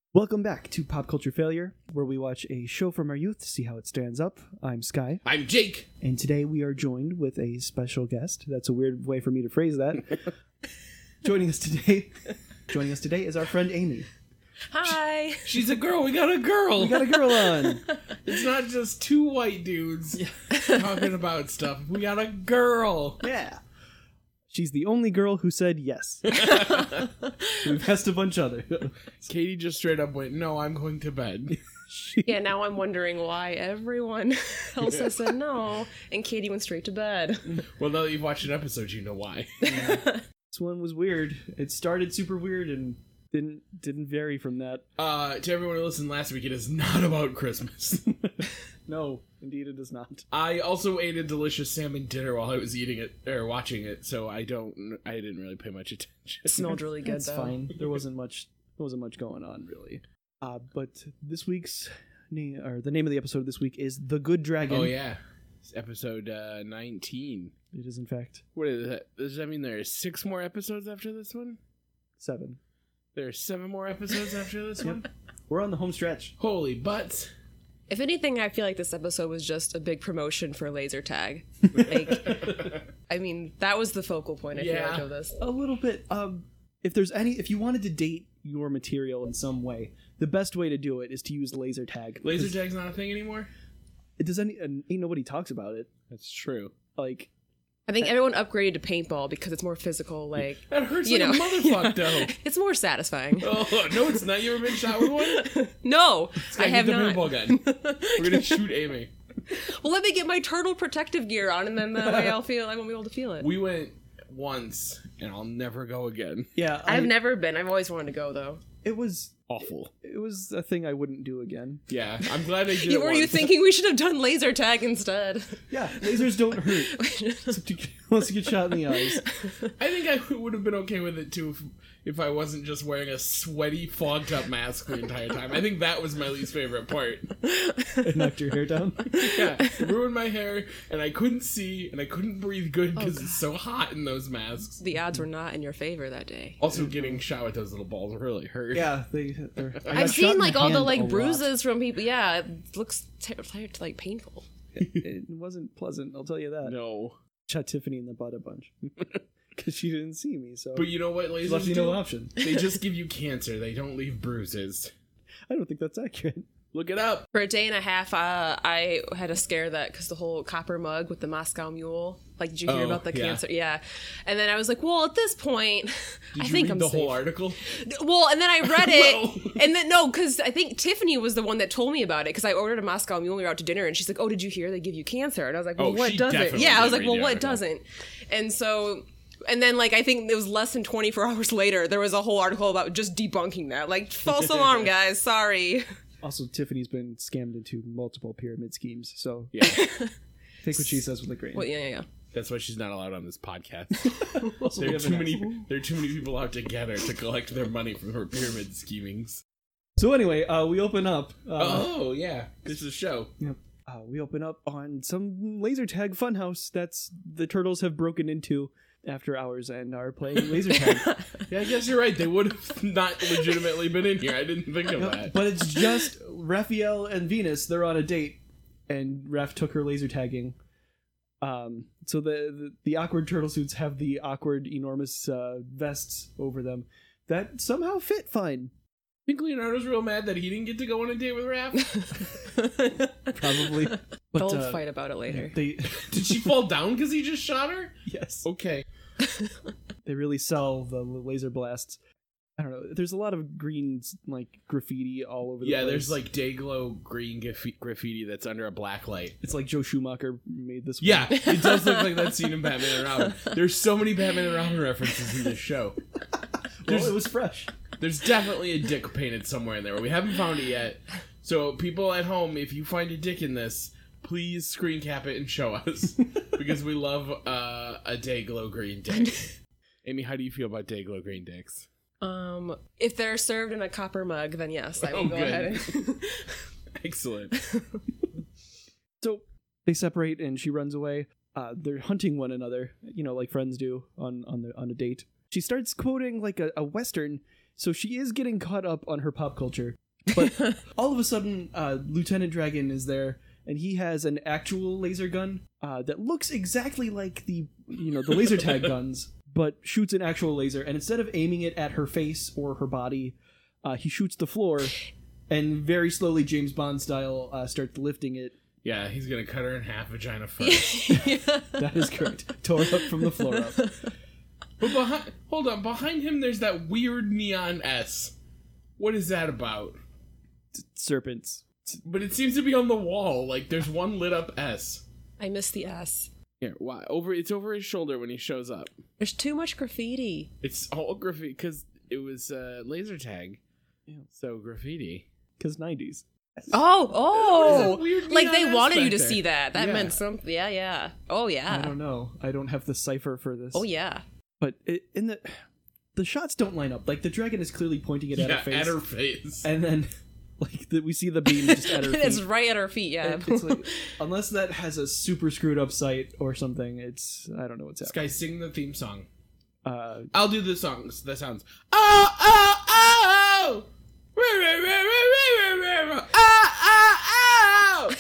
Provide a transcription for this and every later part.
Welcome back to Pop Culture Failure, where we watch a show from our youth to see how it stands up. I'm Sky. I'm Jake. And today we are joined with a special guest. That's a weird way for me to phrase that. Joining us today is our friend Amy. Hi. She's a girl. We got a girl. We got a girl on. It's not just two white dudes talking about stuff. We got a girl. Yeah. She's the only girl who said yes. We've asked a bunch of other. Katie just straight up went, "No, I'm going to bed." Yeah, now I'm wondering why everyone else has said no, and Katie went straight to bed. Well, now that you've watched an episode, you know why. This one was weird. It started super weird and didn't vary from that. To everyone who listened last week, it is not about Christmas. No, indeed it is not. I also ate a delicious salmon dinner while I was eating it or watching it, so I didn't really pay much attention. It smelled really good, That's though. fine. There wasn't much going on really. But this week's name, or the name of the episode this week, is The Good Dragon. Oh yeah, it's episode 19. It is in fact What is that? Does that mean there are 6 more episodes after this one? 7. There are 7 more episodes after this one? We're on the home stretch. Holy butts. If anything, I feel like this episode was just a big promotion for laser tag. Like, I mean, that was the focal point, I feel like, of this. A little bit. If you wanted to date your material in some way, the best way to do it is to use laser tag. Laser tag's not a thing anymore? Ain't nobody talks about it. That's true. Like, I think everyone upgraded to paintball because it's more physical, like... That hurts you like know. a motherfucker, though. It's more satisfying. Oh, no, it's not. You ever been shot with one? No, I have Get the not. paintball gun. We're gonna shoot Amy. Well, let me get my turtle protective gear on, and then that way I won't be able to feel it. We went once, and I'll never go again. yeah, I've never been. I've always wanted to go, though. It was Awful. a thing I wouldn't do again. Yeah, I'm glad I did it Were you once. thinking we should have done laser tag instead? Yeah, lasers don't hurt. Unless you get shot in the eyes. I think I would have been okay with it, too, if I wasn't just wearing a sweaty, fogged-up mask the entire time. I think that was my least favorite part. It knocked your hair down. Yeah, it ruined my hair, and I couldn't see, and I couldn't breathe good because it's so hot in those masks. The odds were not in your favor that day. Also, getting shot with those little balls really hurt. Yeah, I've seen like all the like bruises from people. Yeah, it looks like painful. It wasn't pleasant, I'll tell you that. No. Shot Tiffany in the butt a bunch. Because she didn't see me, so... But you know what lasers left you do? no option. They just give you cancer. They don't leave bruises. I don't think that's accurate. Look it up. For a day and a half, I had a scare that because the whole copper mug with the Moscow Mule. Like, did you hear about the cancer? Yeah. And then I was like, well, at this point, I think I'm the safe. whole article? Well, and then I read it, and then no, because I think Tiffany was the one that told me about it. Because I ordered a Moscow Mule. We were out to dinner, and she's like, "Oh, did you hear they give you cancer?" And I was like, "Well, what she doesn't?" definitely Yeah, I was did like, read "Well, the what article. doesn't?" And so. And then, like, I think it was less than 24 hours later, there was a whole article about just debunking that. Like, false alarm, guys. Sorry. Also, Tiffany's been scammed into multiple pyramid schemes, so Yeah. take what she says with a grain. Well, yeah. That's why she's not allowed on this podcast. Also, we There are have too an many. asshole. There are too many people out to get her to collect their money from her pyramid schemings. So anyway, we open up. Oh yeah, this is a show. Yep. We open up on some laser tag funhouse that's the turtles have broken into after hours and are playing laser tag. Yeah, I guess you're right. They would have not legitimately been in here. I didn't think of that. But it's just Raphael and Venus. They're on a date, and Raph took her laser tagging. So the awkward turtle suits have the awkward, enormous vests over them that somehow fit fine. I think Leonardo's real mad that he didn't get to go on a date with Raph. Probably. But, They'll fight about it later. Did she fall down because he just shot her? Yes. Okay. They really sell the laser blasts. I don't know. There's a lot of green, like, graffiti all over the place. Yeah, there's like Dayglow green graffiti that's under a black light. It's like Joe Schumacher made this one. Yeah, it does look like that scene in Batman and Robin. There's so many Batman and Robin references in this show. Well, it was fresh. There's definitely a dick painted somewhere in there, but we haven't found it yet. So people at home, if you find a dick in this, please screen cap it and show us. Because we love a Dayglow green dick. Amy, how do you feel about Dayglow green dicks? If they're served in a copper mug, then yes, I will go good. ahead and... Excellent. So they separate and she runs away. They're hunting one another, like friends do on a date. She starts quoting like a Western So she is getting caught up on her pop culture. But all of a sudden, Lieutenant Dragon is there, and he has an actual laser gun that looks exactly like the laser tag guns, but shoots an actual laser. And instead of aiming it at her face or her body, he shoots the floor, and very slowly, James Bond style, starts lifting it. Yeah, he's gonna cut her in half, vagina first. That is correct. Tore up from the floor up. But behind him, there's that weird neon S. What is that about? Serpents. But it seems to be on the wall. Like, there's one lit up S. I missed the S. Here, why? It's over his shoulder when he shows up. There's too much graffiti. It's all graffiti, because it was laser tag. Yeah. So, graffiti. Because 90s. Oh! Weird Like, they neon wanted you aspect to there. see that. That Yeah. meant something. Yeah. Oh, yeah. I don't know. I don't have the cipher for this. Oh, yeah. But in the shots don't line up. Like, the dragon is clearly pointing it at her face. at her face. And then, like, we see the beam just at her feet. It's right at her feet, yeah. And it's like, unless that has a super screwed up sight or something, I don't know what's This happening. guy, sing the theme song. Uh, I'll do the songs. That sounds. Oh, oh, oh! Oh, oh,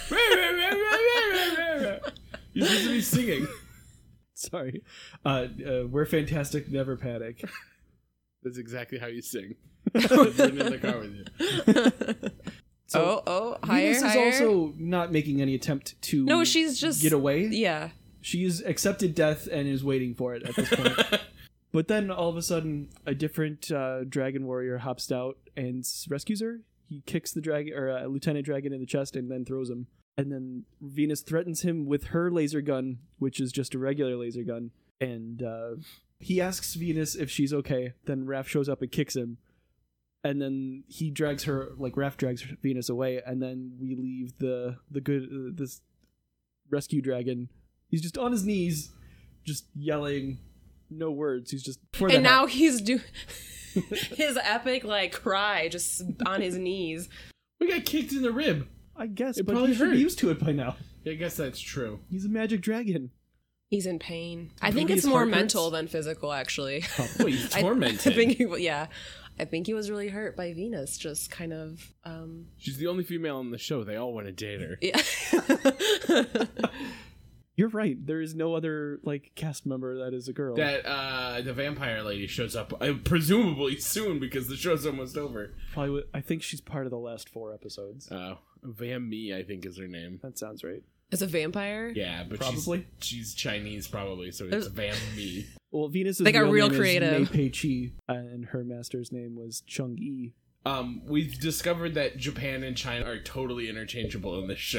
oh! You're supposed to be singing. sorry. We're fantastic, never panic. That's exactly how you sing. Sitting in the car with you. So, higher, Venus higher. is also not making any attempt to No, she's just... get away. Yeah. She's accepted death and is waiting for it at this point. But then all of a sudden, a different dragon warrior hops out and rescues her. He kicks the dragon or Lieutenant Dragon in the chest and then throws him. And then Venus threatens him with her laser gun, which is just a regular laser gun. And he asks Venus if she's okay. Then Raph shows up and kicks him. And then he drags her, like Raph drags Venus away. And then we leave this rescue dragon. He's just on his knees, just yelling. No words. He's just. And now he's doing his epic like cry, just on his knees. We got kicked in the rib. I guess, It but probably he should hurt. be used to it by now. Yeah, I guess that's true. He's a magic dragon. He's in pain. I think Maybe it's his more heart hurts? mental than physical, actually. Well, he's tormented. I think he was really hurt by Venus. Just kind of. She's the only female on the show. They all want to date her. Yeah. You're right. There is no other like cast member that is a girl. That the vampire lady shows up, presumably soon because the show's almost over. Probably. I think she's part of the last 4 episodes. Vam Mi, I think, is her name. That sounds right. As a vampire? Yeah, but Probably. she's Chinese, probably, so it's Vam Mi. Well, Venus's They got real name creative. is Mei Pei Chi, and her master's name was Chung Yi. We've discovered that Japan and China are totally interchangeable in this show.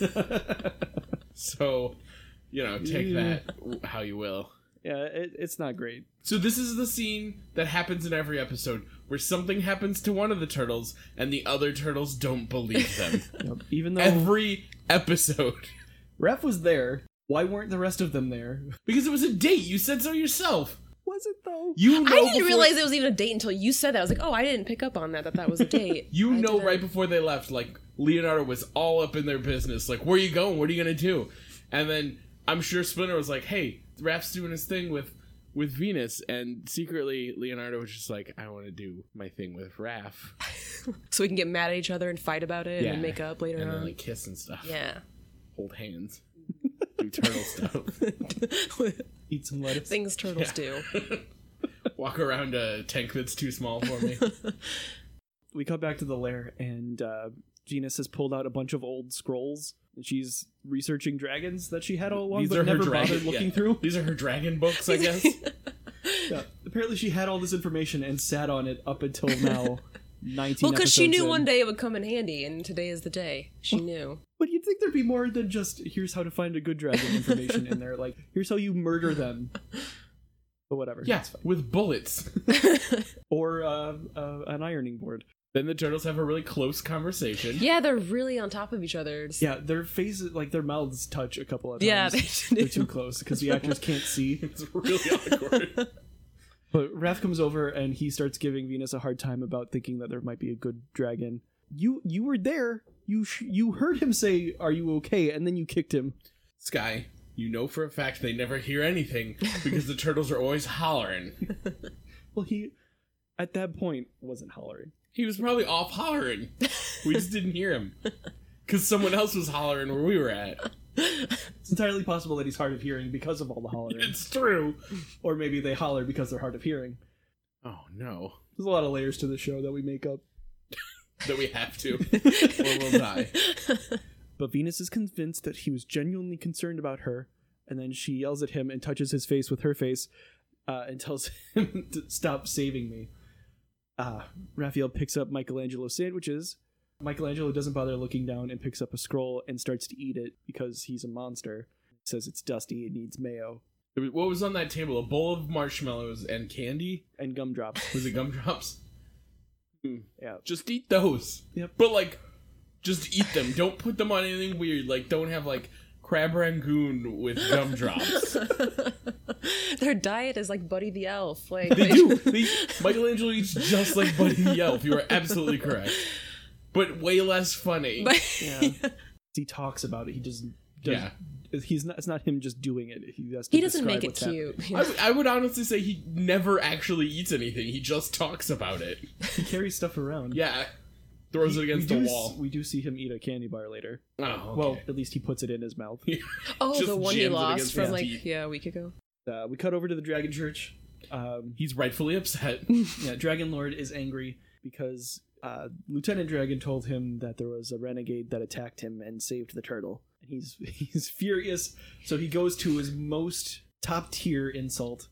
So, take that how you will. Yeah, it's not great. So this is the scene that happens in every episode where something happens to one of the turtles and the other turtles don't believe them. Yep. Even though Every episode. Raph was there, why weren't the rest of them there? Because it was a date. You said so yourself. Was it though? You know I didn't before- realize it was even a date until you said that. I was like, oh, I didn't pick up on that was a date. You I know didn't. right before they left, like, Leonardo was all up in their business. Like, where are you going? What are you going to do? And then I'm sure Splinter was like, hey, Raph's doing his thing with Venus. And secretly, Leonardo was just like, I want to do my thing with Raph. So we can get mad at each other and fight about it and make up later and on. then, like, kiss and stuff. Yeah. Hold hands. Do turtle stuff. Eat some lettuce. Things turtles do. Walk around a tank that's too small for me. We cut back to the lair, and Venus has pulled out a bunch of old scrolls, and she's researching dragons that she had all along, but never bothered looking through. These are her dragon books, I guess. Yeah. Apparently she had all this information and sat on it up until now, 19 Well, because she episodes knew in. one day it would come in handy, and today is the day. She knew. But you'd think there'd be more than just, here's how to find a good dragon information in there. Like, here's how you murder them. But whatever. Yeah, with bullets. Or an ironing board. Then the turtles have a really close conversation. Yeah, they're really on top of each other. Just- Yeah, their faces, like their mouths touch a couple of times. Yeah, they're too close because the actors can't see. It's really awkward. But Raph comes over and he starts giving Venus a hard time about thinking that there might be a good dragon. You were there. You heard him say, "Are you okay?" And then you kicked him. Sky, you know for a fact they never hear anything because the turtles are always hollering. Well, at that point wasn't hollering. He was probably off hollering. We just didn't hear him. Because someone else was hollering where we were at. It's entirely possible that he's hard of hearing because of all the hollering. It's true. Or maybe they holler because they're hard of hearing. Oh, no. There's a lot of layers to the show that we make up. That we have to. Or we'll die. But Venus is convinced that he was genuinely concerned about her, and then she yells at him and touches his face with her face and tells him to stop saving me. Raphael picks up Michelangelo's sandwiches. Michelangelo doesn't bother looking down and picks up a scroll and starts to eat it because he's a monster. He says it's dusty, it needs mayo. What was on that table? A bowl of marshmallows and candy? And gumdrops. Was it gumdrops? Yeah. Just eat those. Yep. But, like, just eat them. Don't put them on anything weird. Like, don't have, like, crab rangoon with gumdrops. Their diet is like Buddy the Elf. Like They do. Michelangelo eats just like Buddy the Elf. You are absolutely correct. But way less funny. Yeah. He talks about it. He doesn't. Yeah. It's not him just doing it. He doesn't make it cute. I would honestly say he never actually eats anything. He just talks about it. He carries stuff around. Yeah. Throws it against the wall. We do see him eat a candy bar later. Oh, okay. Well, at least he puts it in his mouth. Oh, Just the one he jams it lost against from his like teeth. a week ago. We cut over to the Dragon Church. He's rightfully upset. Yeah, Dragon Lord is angry because Lieutenant Dragon told him that there was a renegade that attacked him and saved the turtle. He's furious, so he goes to his most top tier insult.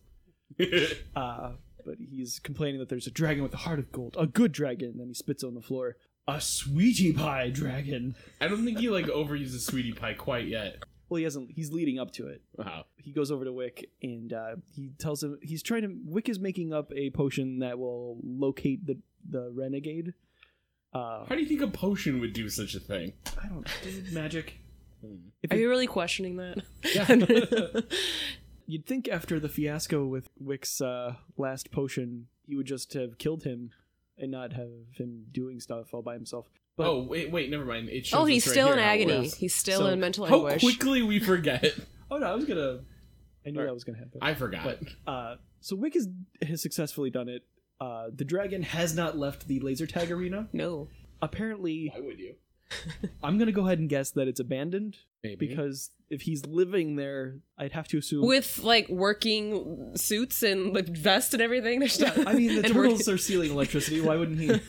But he's complaining that there's a dragon with a heart of gold, a good dragon. And then he spits on the floor. A sweetie pie dragon. I don't think he like overuses sweetie pie quite yet. Well, he hasn't. He's leading up to it. Wow. He goes over to Wick and he tells him Wick is making up a potion that will locate the renegade. How do you think a potion would do such a thing? I don't know. Magic. Are you really questioning that? Yeah. You'd think after the fiasco with Wick's last potion, he would just have killed him and not have him doing stuff all by himself. But oh, wait, never mind. It shows he's us right still here in how it agony. works. He's still So, in mental How anguish. quickly we forget. I knew that was going to happen. I forgot. But, so Wick has successfully done it. The dragon has not left the laser tag arena. No. Apparently, Why would you? I'm going to go ahead and guess that it's abandoned. Maybe. Because if he's living there, I'd have to assume... With like working suits and like vest and everything. There's Yeah, I mean, the and turtles are stealing electricity. Why wouldn't he?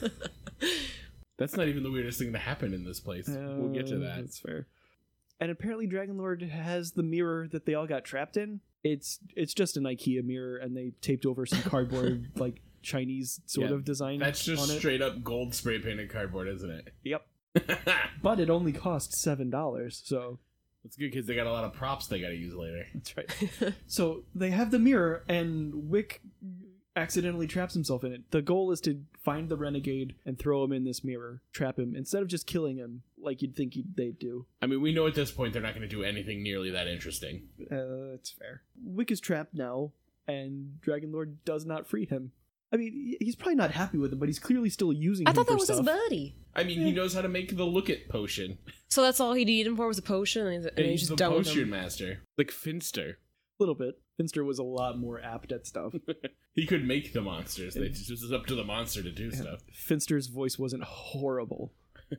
That's not even the weirdest thing to happen in this place. We'll get to that. That's fair. And apparently Dragon Lord has the mirror that they all got trapped in. It's just an IKEA mirror, and they taped over some cardboard, like Chinese sort of design. That's just on it. straight up gold spray painted cardboard, isn't it? Yep. But it only cost $7, so That's good because they got a lot of props they got to use later. that's right. So they have the mirror, and Wick accidentally traps himself in it. The goal is to find the renegade and throw him in this mirror, trap him, instead of just killing him like you'd think they'd do. I mean, we know at this point they're not going to do anything nearly that interesting. That's fair. Wick is trapped now, and Dragon Lord does not free him. I mean, he's probably not happy with him, but he's clearly still using him I thought for that was stuff. his buddy. I mean, he knows how to make the look it potion. So that's all he needed him for was a potion, and And he's he's just the done with potion him. master. Like Finster. A little bit. Finster was a lot more apt at stuff. He could make the monsters. It's just up to the monster to do stuff. Finster's voice wasn't horrible.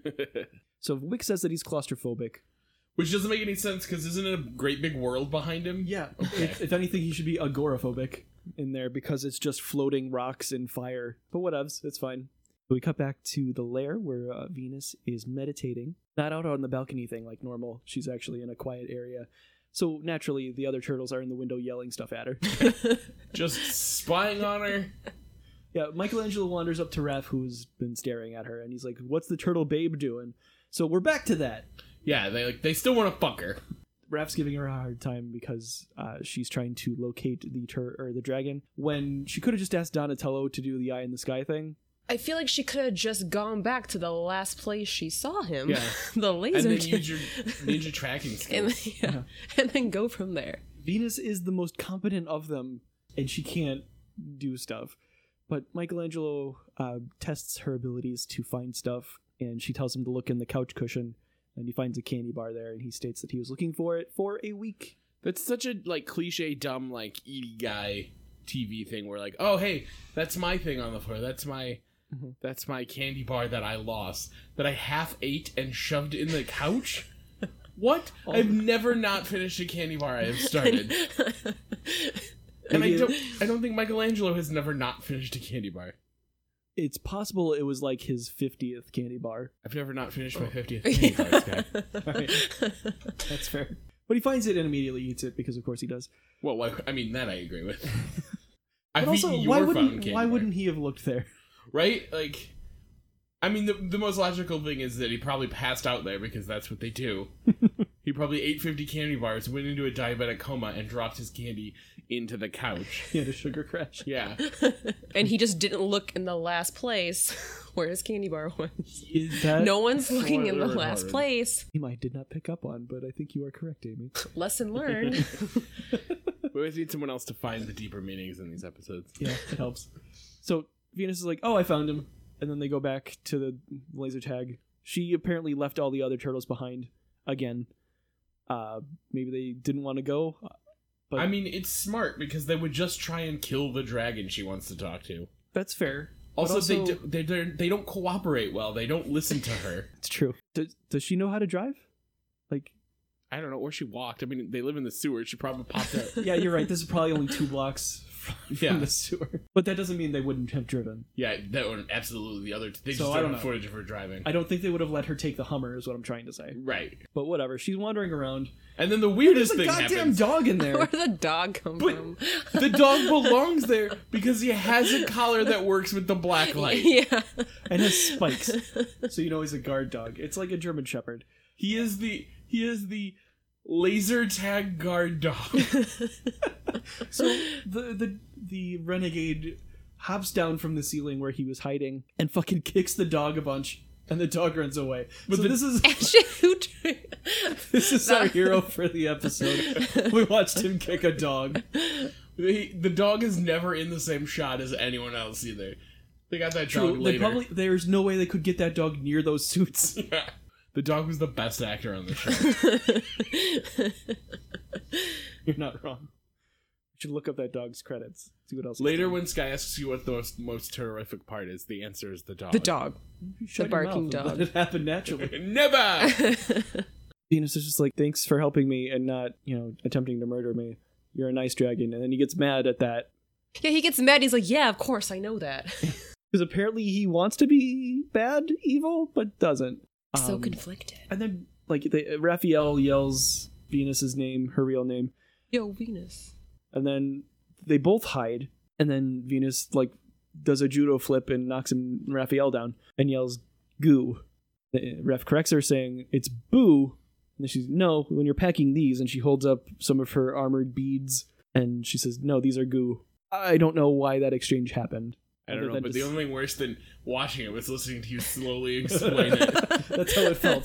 So Wick says that he's claustrophobic. Which doesn't make any sense because isn't it a great big world behind him? Yeah. If anything, he should be agoraphobic in there because it's just floating rocks and fire. But whatevs, it's fine. We cut back to the lair where Venus is meditating. Not out on the balcony thing like normal. She's actually in a quiet area. So naturally, the other turtles are in the window yelling stuff at her. Just spying on her. Yeah, Michelangelo wanders up to Raph, who's been staring at her, and he's like, "What's the turtle babe doing?" So we're back to that. Yeah, they still want to fuck her. Raph's giving her a hard time because she's trying to locate the dragon when she could have just asked Donatello to do the eye in the sky thing. I feel like she could have just gone back to the last place she saw him. Yeah. The laser. And then use your ninja tracking skills. and then go from there. Venus is the most competent of them, and she can't do stuff. But Michelangelo tests her abilities to find stuff, and she tells him to look in the couch cushion, and he finds a candy bar there, and he states that he was looking for it for a week. That's such a like cliche, dumb, like Edie guy TV thing where like, oh hey, that's my thing on the floor. That's my candy bar that I lost that I half ate and shoved in the couch. What? I've never not finished a candy bar I have started. And I don't think Michelangelo has never not finished a candy bar. It's possible it was like his 50th candy bar. I've never not finished my 50th candy bar, Sky. Right. That's fair. But he finds it and immediately eats it because, of course, he does. Well, that I agree with. But also, why wouldn't he have looked there? Right? Like, I mean, the most logical thing is that he probably passed out there because that's what they do. He probably ate 50 candy bars, went into a diabetic coma, and dropped his candy into the couch. He had a sugar crash. Yeah. And he just didn't look in the last place where his candy bar was. That No one's looking in the last place. I did not pick up on, but I think you are correct, Amy. Lesson learned. We always need someone else to find the deeper meanings in these episodes. Yeah, it helps. So Venus is like, oh, I found him. And then they go back to the laser tag. She apparently left all the other turtles behind again. Maybe they didn't want to go. But I mean, it's smart because they would just try and kill the dragon she wants to talk to. That's fair. Also, they don't cooperate well. They don't listen to her. It's true. Does she know how to drive? Like, I don't know where she walked. I mean, they live in the sewer. She probably popped out. yeah, you're right. This is probably only 2 blocks from the sewer. But that doesn't mean they wouldn't have driven. Yeah, that one absolutely. The other, they So just I don't don't have footage of her driving. I don't think they would have let her take the Hummer, is what I'm trying to say. Right. But whatever. She's wandering around. And then the weirdest There's a thing goddamn happens. dog in there. Where did the dog come from? The dog belongs there because he has a collar that works with the black light. Yeah. And has spikes. So you know he's a guard dog. It's like a German Shepherd. He is the laser tag guard dog. So the renegade hops down from the ceiling where he was hiding and fucking kicks the dog a bunch, and the dog runs away. But so this is our hero for the episode. We watched him kick a dog. The dog is never in the same shot as anyone else either. They got that dog later. There's no way they could get that dog near those suits. Yeah. The dog was the best actor on the show. You're not wrong. You should look up that dog's credits. See what else. Later, when Sky asks you what the most terrific part is, the answer is the dog. The dog. Shut The your barking mouth and dog. Let it happen naturally. Never. Venus is just like, thanks for helping me and not, attempting to murder me. You're a nice dragon. And then he gets mad at that. Yeah, he gets mad. He's like, yeah, of course, I know that. Because apparently he wants to be bad, evil, but doesn't. So conflicted. And then, Raphael yells Venus's name, her real name. Yo, Venus. And then they both hide. And then Venus, does a judo flip and knocks Raphael down and yells, goo. Ref corrects her, saying, it's boo. And then she's, no, when you're packing these. And she holds up some of her armored beads. And she says, no, these are goo. I don't know why that exchange happened. I don't know, but the only thing worse than watching it was listening to you slowly explain it. That's how it felt.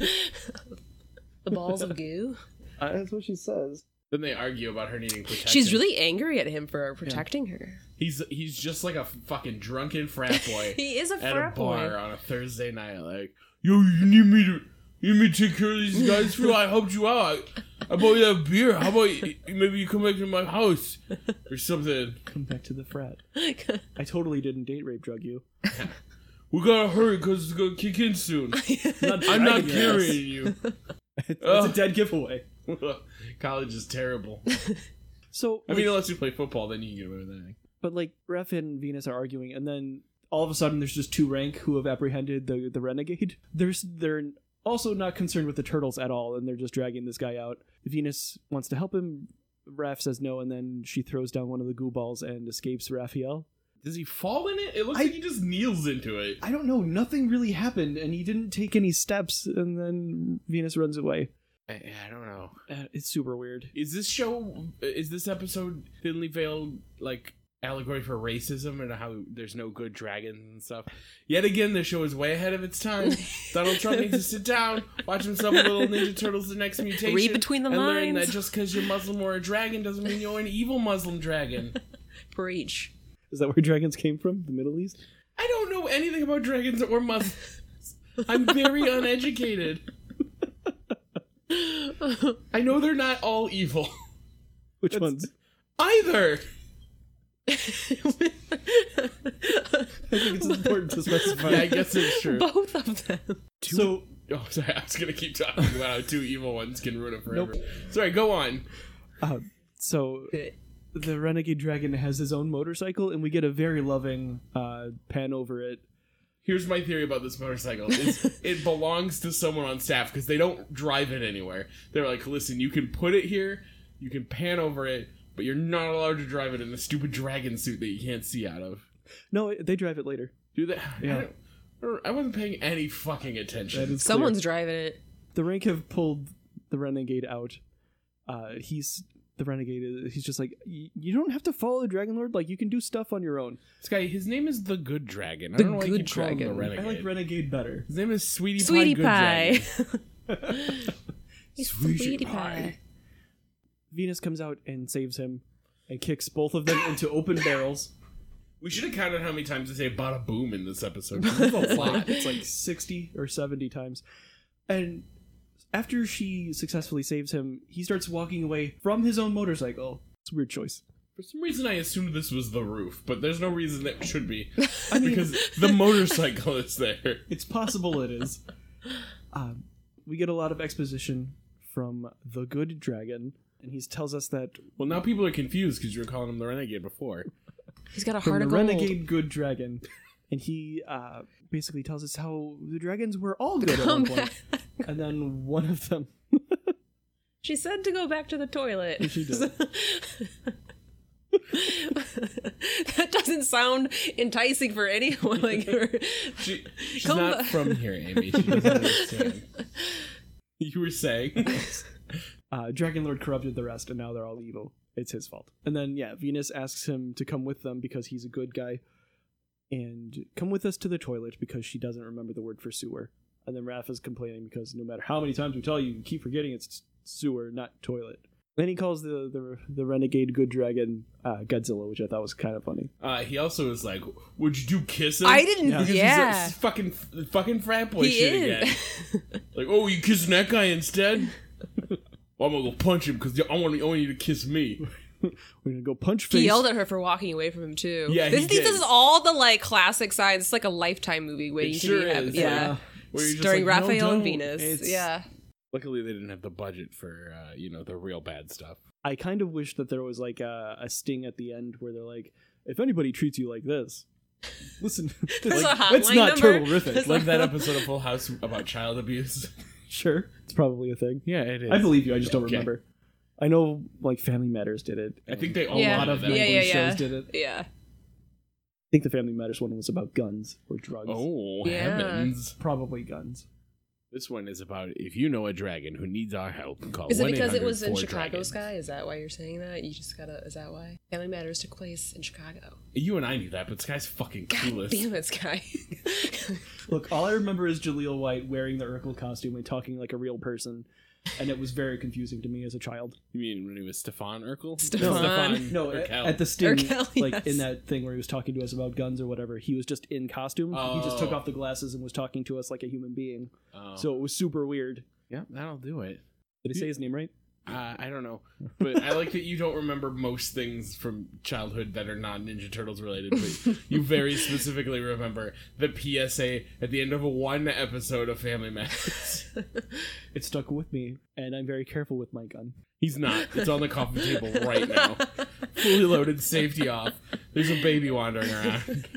The balls of goo? That's what she says. Then they argue about her needing protection. She's really angry at him for protecting her. He's just like a fucking drunken frat boy. He is a at frat a bar boy. on a Thursday night. Like, yo, you need me to take care of these guys for you? I helped you out. I bought you that beer. How about maybe you come back to my house or something? Come back to the frat. I totally didn't date rape drug you. We gotta hurry because it's gonna kick in soon. I'm not carrying you. It's a dead giveaway. College is terrible. So I mean, unless you play football, then you can get away with anything. But Ref and Venus are arguing, and then all of a sudden there's just 2 rank who have apprehended the renegade. They're also not concerned with the turtles at all, and they're just dragging this guy out. Venus wants to help him. Raph says no, and then she throws down one of the goo balls and escapes Raphael. Does he fall in it? It looks like he just kneels into it. I don't know. Nothing really happened, and he didn't take any steps, and then Venus runs away. I don't know. It's super weird. Is this episode thinly veiled, allegory for racism and how there's no good dragons and stuff? Yet again, the show is way ahead of its time. Donald Trump needs to sit down, watch himself a little Ninja Turtles: The Next Mutation, read between the and lines, learn that just because you're Muslim or a dragon doesn't mean you're an evil Muslim dragon. Preach. Is that where dragons came from? The Middle East? I don't know anything about dragons or Muslims. I'm very uneducated. I know they're not all evil. Which ones? Either. I think it's important to specify. Yeah, I guess it's true. Both of them. So, Oh, sorry. I was gonna keep talking about how two evil ones can ruin it forever. Sorry, go on. so the Renegade Dragon has his own motorcycle, and we get a very loving pan over it. Here's my theory about this motorcycle: is it belongs to someone on staff because they don't drive it anywhere. They're like, listen, you can put it here, you can pan over it, but you're not allowed to drive it in a stupid dragon suit that you can't see out of. No, they drive it later. Do that? Yeah. I wasn't paying any fucking attention. That is Someone's clear. driving it. The rank have pulled the Renegade out. He's just like, you don't have to follow the Dragon Lord. Like, you can do stuff on your own. This guy, his name is the Good Dragon. I The don't know why you Good keep calling him Dragon. the Renegade. I like Renegade better. His name is Sweetie Sweetie Pie. Pie. Good Dragon. He's Sweetie Sweetie Pie. Pie. Venus comes out and saves him and kicks both of them into open barrels. We should have counted how many times they say "bada boom" in this episode. It's like, it's like 60 or 70 times. And after she successfully saves him, he starts walking away from his own motorcycle. It's a weird choice. For some reason, I assumed this was the roof, but there's no reason that should be. Because the motorcycle is there. It's possible it is. We get a lot of exposition from the Good Dragon, and he tells us that Well, now people are confused because you were calling him the Renegade before. He's got a from heart the of gold. Renegade Good Dragon, and he basically tells us how the dragons were all good at Come one point, and then one of them. She said to go back to the toilet. She did. That doesn't sound enticing for anyone. Like, She's Come not back. from here, Amy. She doesn't understand. You were saying? Dragon Lord corrupted the rest, and now they're all evil. It's his fault. And then, yeah, Venus asks him to come with them because he's a good guy, and come with us to the toilet because she doesn't remember the word for sewer. And then Raph is complaining because no matter how many times we tell you, you keep forgetting it's sewer, not toilet. Then he calls the Renegade Good Dragon Godzilla, which I thought was kind of funny. He also was like, would you kiss him? I didn't. Yeah. Because Yeah, he's a fucking frat boy he shit is. again. Like, oh, you kissing that guy instead? Well, I'm gonna go punch him because I want you to kiss me. We're gonna go punch face. He yelled at her for walking away from him too. Yeah, this he did. is all the like classic signs. It's like a Lifetime movie waiting It to sure be is. Yeah, Where you're just starring like, no, Raphael and don't. Venus. It's- Yeah, Luckily, they didn't have the budget for the real bad stuff. I kind of wish that there was like a sting at the end where they're like, if anybody treats you like this, listen, There's like, a hotline it's not number. turtle-rific. There's Like that episode of Full House about child abuse. Sure, it's probably a thing. Yeah, it is. I believe you. I just don't Okay. remember. I know, like Family Matters did it. I think they all Yeah. a lot of that. Yeah, English yeah. shows did it. yeah. I think the Family Matters one was about guns or drugs. Oh, Yeah. heavens. Probably guns. This one is about if you know a dragon who needs our help, call Is it because it was in 1-800-4 Chicago, dragons. Sky? Is that why you're saying that? You just gotta. Is that why? Family Matters took place in Chicago. You and I knew that, but Sky's fucking clueless. Damn it, Sky. Look, all I remember is Jaleel White wearing the Urkel costume and talking like a real person, and it was very confusing to me as a child. You mean when he was Stefan Urkel? Stefan. No, Urkel. at the sting, Urkel, like yes. in that thing where he was talking to us about guns or whatever, he was just in costume. He just took Oh. off the glasses and was talking to us like a human being. Oh. So it was super weird. yeah, that'll do it. Did he say his name right? I don't know, but I like that you don't remember most things from childhood that are not Ninja Turtles related, but you very specifically remember the PSA at the end of one episode of Family Matters. It stuck with me, and I'm very careful with my gun. He's not. It's on the coffee table right now. Fully loaded, safety off. There's a baby wandering around.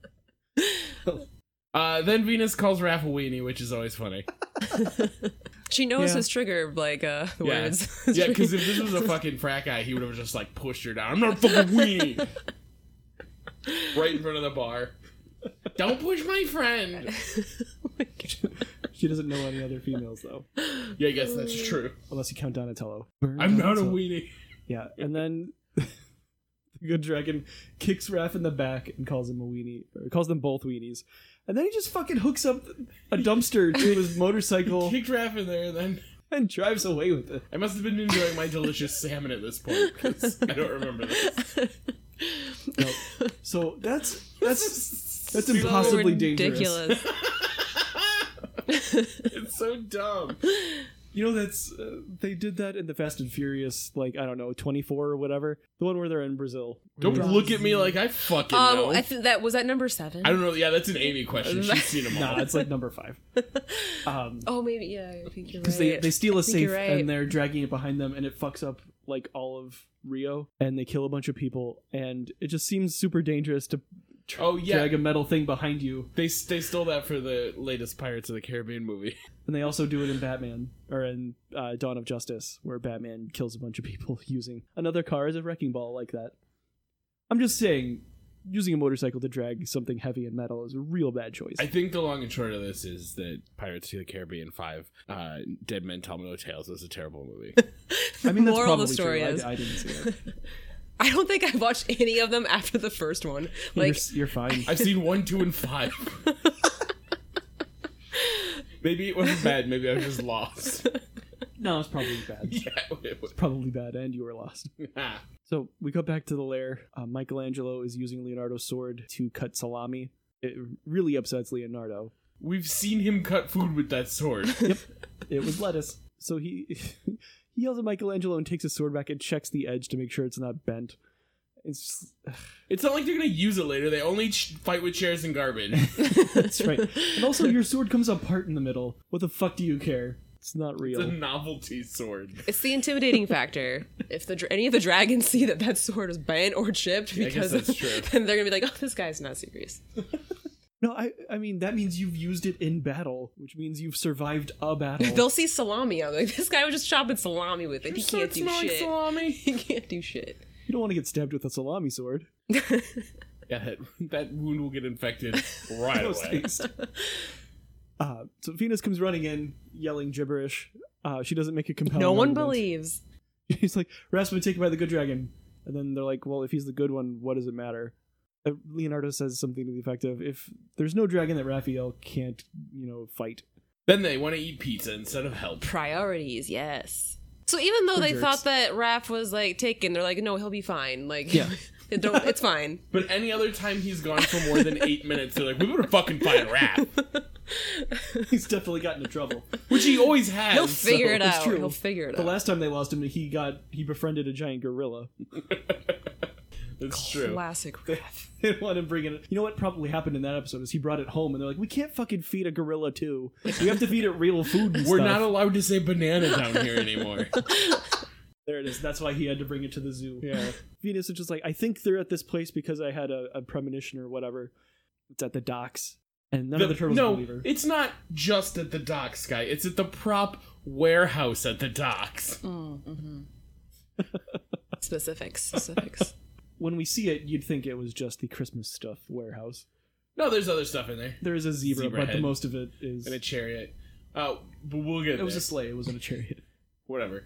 Then Venus calls Raph a weenie, which is always funny. She knows Yeah. his trigger, like the Yeah, words. yeah. Because if this was a fucking frat guy, he would have just like pushed her down. I'm not a fucking weenie. Right in front of the bar. Don't push my friend. She doesn't know any other females though, Yeah, I guess that's true. unless you count Donatello. I'm not a weenie. Yeah, and then the Good Dragon kicks Raph in the back and calls him a weenie, or calls them both weenies. And then he just fucking hooks up a dumpster to his motorcycle Kicked Raph in there, then and drives away with it. I must have been enjoying my delicious salmon at this point because I don't remember this. No. So that's So impossibly dangerous. ridiculous. It's so dumb. You know, that's they did that in the Fast and Furious, like, I don't know, 24 or whatever. The one where they're in Brazil. Don't look at me like I fucking know. I think that was that number 7. I don't know. Yeah, that's an Amy question. She's seen them all. Nah, it's like number 5. Oh, maybe. Yeah, I think you're right. Because they steal a safe right. and they're dragging it behind them, and it fucks up like all of Rio, and they kill a bunch of people, and it just seems super dangerous to drag a metal thing behind you. They stole that for the latest Pirates of the Caribbean movie. And they also do it in Batman, or in Dawn of Justice, where Batman kills a bunch of people using another car as a wrecking ball like that. I'm just saying, using a motorcycle to drag something heavy and metal is a real bad choice. I think the long and short of this is that Pirates of the Caribbean 5, Dead Men Tell No Tales is a terrible movie. I mean, that's Moral of probably the story true. is... I didn't see it. I don't think I've watched any of them after the first one. Like, You're fine. I've seen 1, 2, and 5. Maybe it wasn't bad. Maybe I was just lost. No, it's probably bad. Yeah, it was. Probably bad, and you were lost. So we go back to the lair. Michelangelo is using Leonardo's sword to cut salami. It really upsets Leonardo. We've seen him cut food with that sword. Yep, it was lettuce. So he yells at Michelangelo and takes his sword back and checks the edge to make sure it's not bent. It's not like they're gonna use it later. They only fight with chairs and garbage. That's right. And also, your sword comes apart in the middle. What the fuck do you care? It's not real. It's a novelty sword. It's the intimidating factor. If any of the dragons see that sword is bent or chipped, because that's true. then they're gonna be like, "Oh, this guy's not serious." No, I mean, that means you've used it in battle, which means you've survived a battle. They'll see salami out. Like, this guy was just chopping salami with it. He can't do shit. Salami. He can't do shit. You don't want to get stabbed with a salami sword. Yeah, that wound will get infected right away. So Venus comes running in, yelling gibberish. She doesn't make a compelling No one argument. believes. He's like, Raspa taken by the good dragon. And then they're like, well, if he's the good one, what does it matter? Leonardo says something to the effect of, if there's no dragon that Raphael can't, fight. Then they want to eat pizza instead of help. Priorities, yes. So even though they thought that Raph was, like, taken, they're like, no, he'll be fine. Like, yeah. It's fine. But any other time he's gone for more than 8 minutes, they're like, we better fucking find Raph. He's definitely gotten in trouble. Which he always has. He'll figure it it's out. true. He'll figure it out. The last time they lost him, he befriended a giant gorilla. That's true. Classic Raph. They didn't want him bringing it. You know what probably happened in that episode is he brought it home, and they're like, we can't fucking feed a gorilla too. We have to feed it real food and We're stuff. not allowed to say banana down here anymore. There it is. That's why he had to bring it to the zoo. Yeah. Venus is just like, I think they're at this place because I had a premonition or whatever. It's at the docks. And none of the turtles believe her. It's not just at the docks, Guy. It's at the prop warehouse at the docks. Mm-hmm. Specifics. When we see it, you'd think it was just the Christmas stuff warehouse. No, there's other stuff in there. There is a zebra but head. the most of it is... And a chariot. Oh, but we'll get It was a sleigh. It wasn't a chariot. Whatever.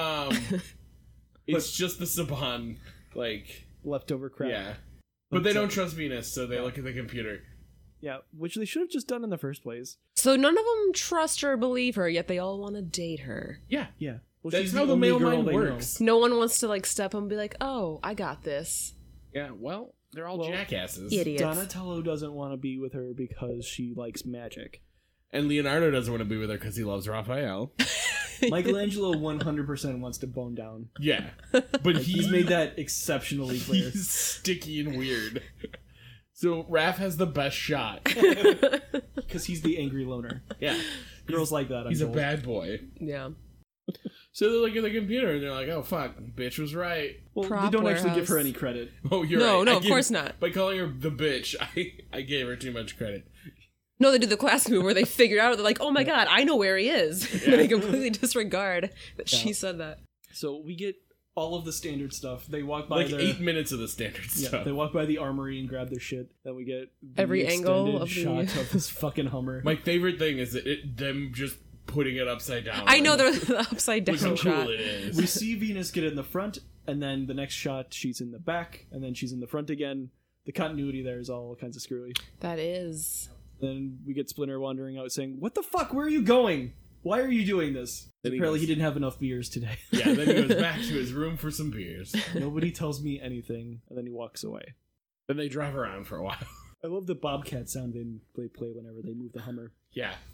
It's just the Saban, like... Leftover crap. Yeah. But they don't trust Venus, so they look at the computer. Yeah, which they should have just done in the first place. So none of them trust her or believe her, yet they all want to date her. Yeah. Yeah. Well, That's she's how the only male girl mind they works. No one wants to, like, step up and be like, oh, I got this. Yeah, well, they're all jackasses. Idiots. Donatello doesn't want to be with her because she likes magic. And Leonardo doesn't want to be with her because he loves Raphael. Michelangelo 100% wants to bone down. Yeah. But He's made that exceptionally clear. He's sticky and weird. So Raph has the best shot. Because he's the angry loner. Yeah. Girls like that, He's a told. bad boy. Yeah. So they look at the computer and they're like, oh, fuck, bitch was right. Well, Prop they don't actually give her warehouse. any credit. Oh, you're right. No, of course not. By calling her the bitch, I gave her too much credit. No, they do the class move where they figure out, they're like, oh my god, I know where he is. Yeah. They completely disregard that she said that. So we get all of the standard stuff. They walk by Like their... 8 minutes of the standard Yeah, stuff. they walk by the armory and grab their shit. Then we get the Every angle extended of the- shot of this fucking Hummer. My favorite thing is them just putting it upside down. I know they're the upside Look how down shot. cool it is. We see Venus get in the front, and then the next shot she's in the back, and then she's in the front again. The continuity there is all kinds of screwy. That is. Then we get Splinter wandering out saying, "What the fuck? Where are you going? Why are you doing this?" Then he Apparently goes- he didn't have enough beers today. Yeah, then he goes back to his room for some beers. Nobody tells me anything, and then he walks away. Then they drive around for a while. I love the Bobcat sound they play whenever they move the Hummer. Yeah.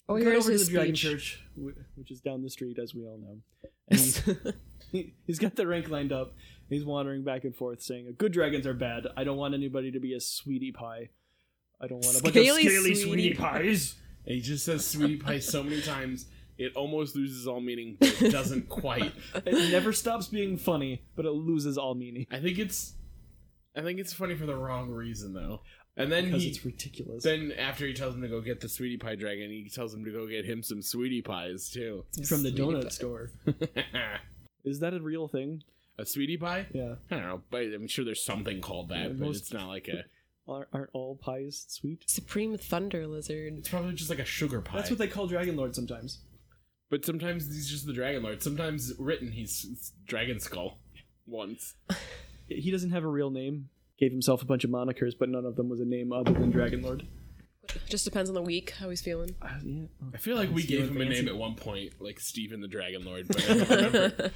Oh, we go here's over to his the Dragon speech. Church, which is down the street, as we all know. And he's got the rank lined up. He's wandering back and forth, saying, "Good dragons are bad. I don't want anybody to be a sweetie pie. I don't want a bunch of scaly sweetie pies." And he just says sweetie pie so many times, it almost loses all meaning, but it doesn't quite. It never stops being funny, but it loses all meaning. I think it's funny for the wrong reason, though. And then Because it's ridiculous. Then after he tells him to go get the sweetie pie dragon, he tells him to go get him some sweetie pies, too. From the Sweetie donut pie. store. Is that a real thing? A sweetie pie? Yeah. I don't know, but I'm sure there's something called that, Yeah, but most- it's not like a... Aren't all pies sweet? Supreme Thunder Lizard. It's probably just like a sugar pie. That's what they call Dragon Lord sometimes. But sometimes he's just the Dragon Lord. Sometimes written, he's Dragon Skull. Once. He doesn't have a real name. Gave himself a bunch of monikers, but none of them was a name other than Dragon Lord. Just depends on the week, how he's feeling. Yeah. I feel like we He's gave feeling him a fancy. name at one point, like Stephen the Dragon Lord, but I don't remember.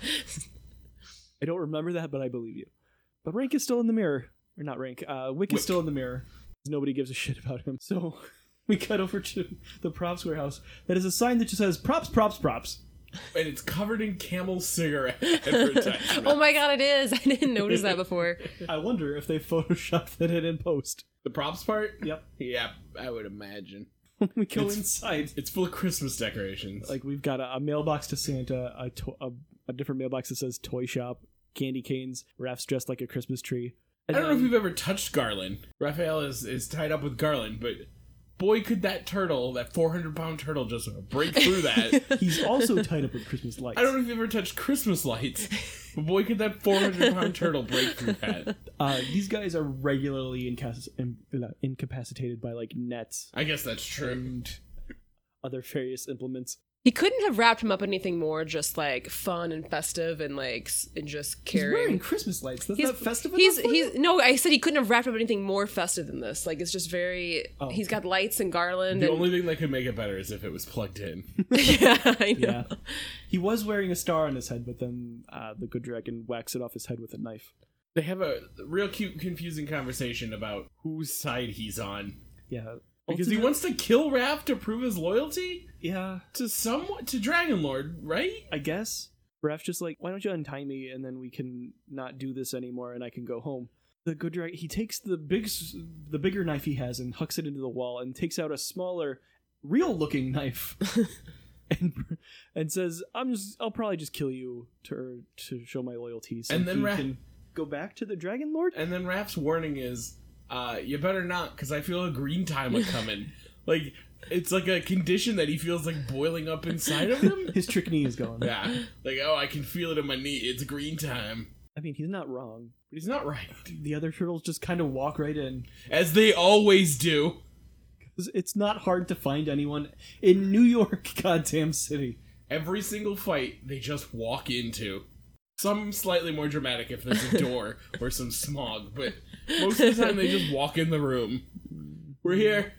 I don't remember that, but I believe you. But Rank is still in the mirror. Or not Rank. Wick is Wick. still in the mirror. Nobody gives a shit about him. So we cut over to the props warehouse. That is a sign that just says props, props, props. And it's covered in Camel cigarette advertisement. Oh my god, it is! I didn't notice that before. I wonder if they photoshopped that in post. The props part? Yep. Yeah, I would imagine. We go It's- inside. It's full of Christmas decorations. Like we've got a mailbox to Santa, a different mailbox that says toy shop, candy canes, Raph's dressed like a Christmas tree. I don't know if you've ever touched Garland. Raphael is tied up with Garland, but boy, could that turtle, that 400-pound turtle, just break through that. He's also tied up with Christmas lights. I don't know if you've ever touched Christmas lights, but boy, could that 400-pound turtle break through that. These guys are regularly incapacitated by like nets I guess that's true. and other various implements. He couldn't have wrapped him up anything more just like fun and festive and like and just He's wearing caring. Christmas lights. That's not festive he's enough for you? no, I said he couldn't have wrapped up anything more festive than this. Like it's just very. Oh. He's got lights and garland. The and, only thing that could make it better is if it was plugged in. yeah, I know. Yeah. He was wearing a star on his head, but then the good dragon whacks it off his head with a knife. They have a real cute, confusing conversation about whose side he's on. Yeah. Because he wants to kill Raph to prove his loyalty Yeah, to Dragon Lord, right? I guess. Raph's just like, why don't you untie me and then we can not do this anymore and I can go home. The good dragon, he takes the bigger knife he has and hucks it into the wall and takes out a smaller, real-looking knife and says, I'll probably just kill you to show my loyalty. So And then he can go back to the Dragon Lord. And then Raph's warning is, you better not, because I feel a green time a coming. Like, it's like a condition that he feels like boiling up inside of him. His trick knee is gone. Yeah. Like, oh, I can feel it in my knee. It's green time. I mean, he's not wrong. But he's not right. The other turtles just kind of walk right in. As they always do. It's not hard to find anyone in New York, goddamn city. Every single fight, they just walk into. Some slightly more dramatic if there's a door or some smog, but most of the time they just walk in the room. We're here.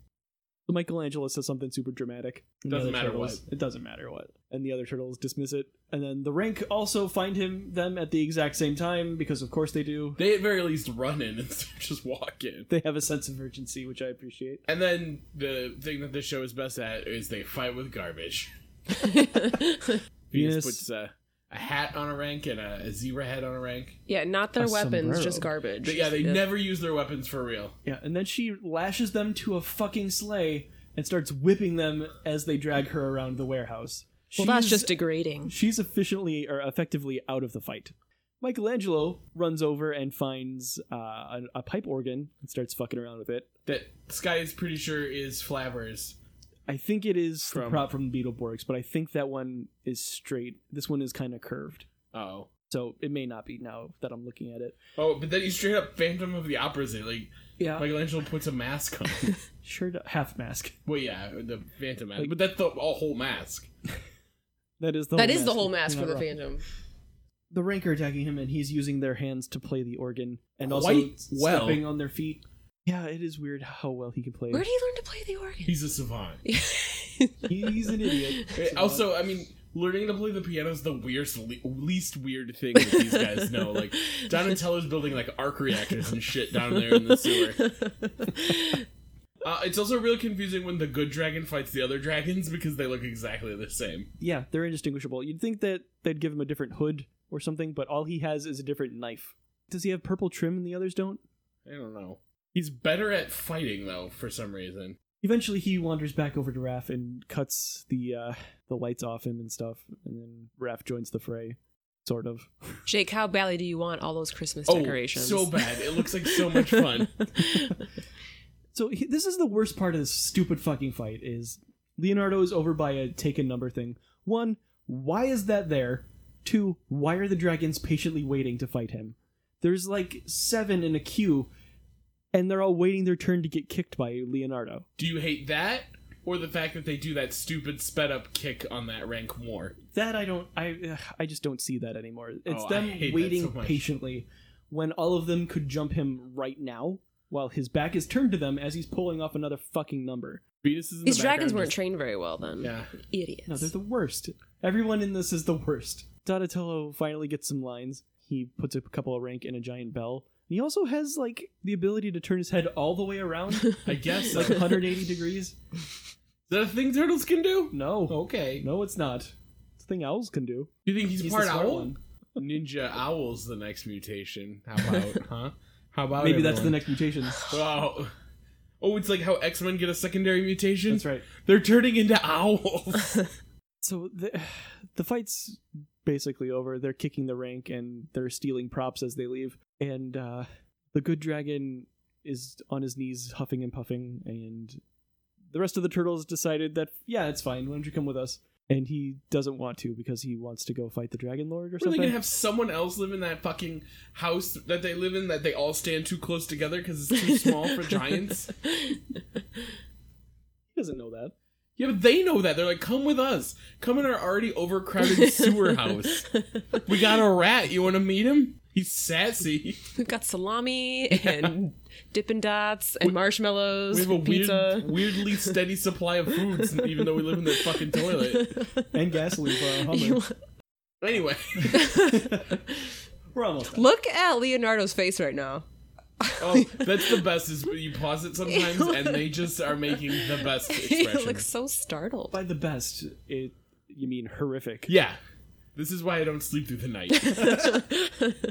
So Michelangelo says something super dramatic. And the Doesn't other matter turtles- what. It doesn't matter what. And the other turtles dismiss it. And then the rank also find them at the exact same time, because of course they do. They at very least run in instead of just walk in. They have a sense of urgency, which I appreciate. And then the thing that this show is best at is they fight with garbage. Venus- Venus puts a hat on a rank and a zebra head on a rank. Yeah, not their A weapons, sombrero. just garbage. But yeah, they never use their weapons for real. Yeah, and then she lashes them to a fucking sleigh and starts whipping them as they drag her around the warehouse. Well, that's She's- just degrading. She's effectively out of the fight. Michelangelo runs over and finds a pipe organ and starts fucking around with it. That Sky is pretty sure is Flabbers. I think it is the From- prop from Beetleborgs, but I think that one is straight. This one is kind of curved. Oh. So it may not be now that I'm looking at it. Oh, but then he's straight up Phantom of the Opera. Like, Yeah. Michelangelo puts a mask on. Sure, half mask. Well, yeah, the Phantom mask. Like- But that's the whole mask. That is the That whole is the whole mask You're for not the wrong. Phantom. The rank are attacking him, and he's using their hands to play the organ, and also Quite well. stepping on their feet. Yeah, it is weird how well he can play. Where did he learn to play the organ? He's a savant. He's an idiot. Also, I mean, learning to play the piano is the least weird thing that these guys know. Like, Donatello's building, like, arc reactors and shit down there in the sewer. It's also really confusing when the good dragon fights the other dragons because they look exactly the same. Yeah, they're indistinguishable. You'd think that they'd give him a different hood or something, but all he has is a different knife. Does he have purple trim and the others don't? I don't know. He's better at fighting, though, for some reason. Eventually, he wanders back over to Raph and cuts the lights off him and stuff, and then Raph joins the fray, sort of. Jake, how badly do you want all those Christmas decorations? Oh, so bad. It looks like so much fun. So this is the worst part of this stupid fucking fight, is Leonardo is over by a taken number thing. 1, why is that there? 2, why are the dragons patiently waiting to fight him? There's like 7 in a queue, and they're all waiting their turn to get kicked by Leonardo. Do you hate that, or the fact that they do that stupid sped up kick on that rank more? That I just don't see that anymore. It's I them hate waiting that so much. patiently when all of them could jump him right now, while his back is turned to them as he's pulling off another fucking number. Venus is in These the dragons background weren't just- trained very well then. Yeah. Idiots. No, they're the worst. Everyone in this is the worst. Donatello finally gets some lines. He puts a couple of rank in a giant bell. And he also has, like, the ability to turn his head all the way around. I guess so. Like 180 degrees. Is that a thing turtles can do? No. Okay. No, it's not. It's a thing owls can do. Do you think he's He's part the smart owl? one. Ninja owl's the next mutation. How about, huh? How about Maybe that's the everyone? next mutation. Wow. Oh, it's like how X-Men get a secondary mutation? That's right. They're turning into owls. So the fight's basically over. They're kicking the rank and they're stealing props as they leave. And the good dragon is on his knees huffing and puffing, and the rest of the turtles decided that, yeah, it's fine, why don't you come with us? And he doesn't want to because he wants to go fight the Dragon Lord or Are they something. gonna have someone else live in that fucking house that they live in that they all stand too close together because it's too small for giants? He doesn't know that. Yeah, but they know that. They're like, come with us. Come in our already overcrowded sewer house. We got a rat. You want to meet him? He's sassy. We've got salami and Dippin' Dots and marshmallows. We have a pizza. weirdly steady supply of foods, even though we live in this fucking toilet. And gasoline for our Hummer. Anyway, We're almost done. Look at Leonardo's face right now. oh, that's the best. Is you pause it sometimes, and they just are making the best He expression. looks so startled. By the best, you mean horrific. Yeah, this is why I don't sleep through the night.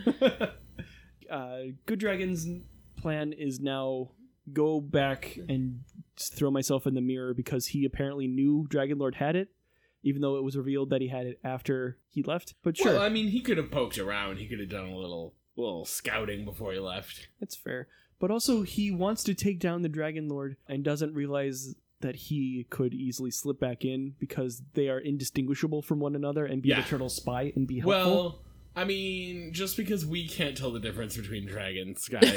Good Dragon's plan is now go back and just throw myself in the mirror because he apparently knew Dragon Lord had it, even though it was revealed that he had it after he left. But sure, Well, I mean, he could have poked around. He could have done a little scouting before he left. it's fair. But also, he wants to take down the Dragon Lord and doesn't realize that he could easily slip back in because they are indistinguishable from one another and be Yeah. the turtle spy and be helpful. Well, I mean, just because we can't tell the difference between dragons, guys.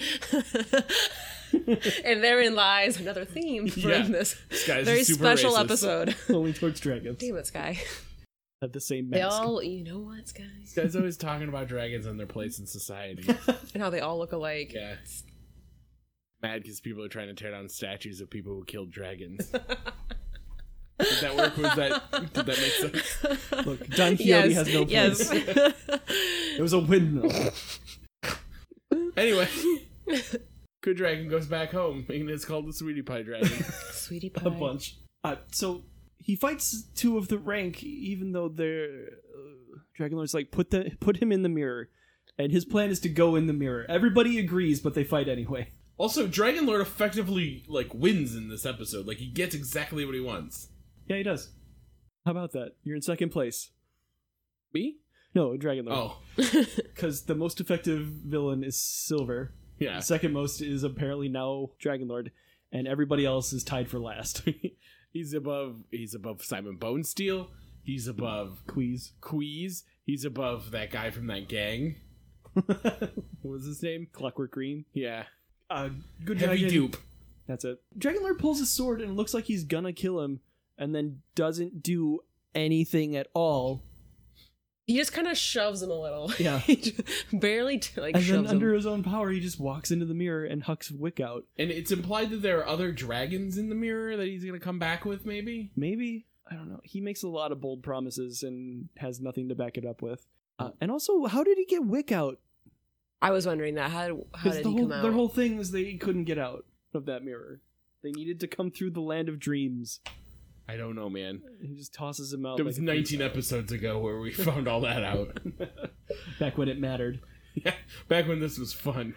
And therein lies another theme from Yeah. this Sky's very super special racist. episode. only towards dragons Damn it, Sky. have the same They mask. all, you know what, Sky? Sky's always talking about dragons and their place in society. And how they all look alike. Yeah. Mad because people are trying to tear down statues of people who killed dragons. Did that work? Did that make sense? Look, Don Quixote has no place. Yes. It was a windmill. Anyway, Good Dragon goes back home, and it's called the Sweetie Pie Dragon. Sweetie Pie. A bunch. So he fights two of the rank, even though they're Dragon Lord's like put him in the mirror, and his plan is to go in the mirror. Everybody agrees, but they fight anyway. Also, Dragon Lord effectively wins in this episode. He gets exactly what he wants. Yeah, he does. How about that? You're in second place. Me? No, Dragon Lord. Oh, Because the most effective villain is Silver. yeah. The second most is apparently now Dragon Lord, and everybody else is tied for last. He's above Simon Bonesteel. He's above Queeze. He's above that guy from that gang. What was his name? Clockwork Green. Yeah. Good Heavy Dragon. Dupe. That's it. Dragon Lord pulls his sword and looks like he's gonna kill him, and then doesn't do anything at all. He just kind of shoves him a little. Yeah. He just barely And shoves then under him. his own power, he just walks into the mirror and hucks Wick out. And it's implied that there are other dragons in the mirror that he's gonna come back with, maybe? Maybe? I don't know. He makes a lot of bold promises and has nothing to back it up with. And also, how did he get Wick out? I was wondering that. How 'Cause did the he whole, come out? Their whole thing is they couldn't get out. of that mirror. They needed to come through the land of dreams. I don't know, man. He just tosses him out. There was 19 episodes ago where we found all that out. Back when it mattered. Yeah, back when this was fun.